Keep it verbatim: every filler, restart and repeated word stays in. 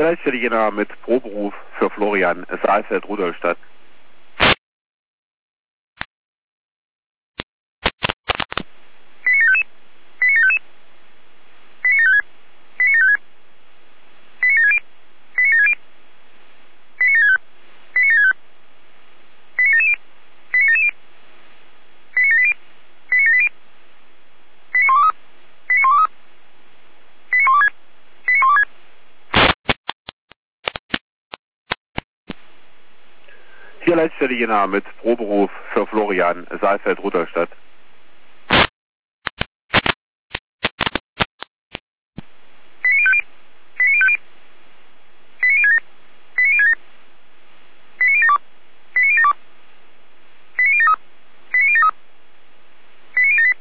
Hier Leitstelle mit Proberuf für Florian Saalfeld-Rudolstadt. Hier Leitstelle mit Proberuf für Florian Saalfeld-Rudolstadt.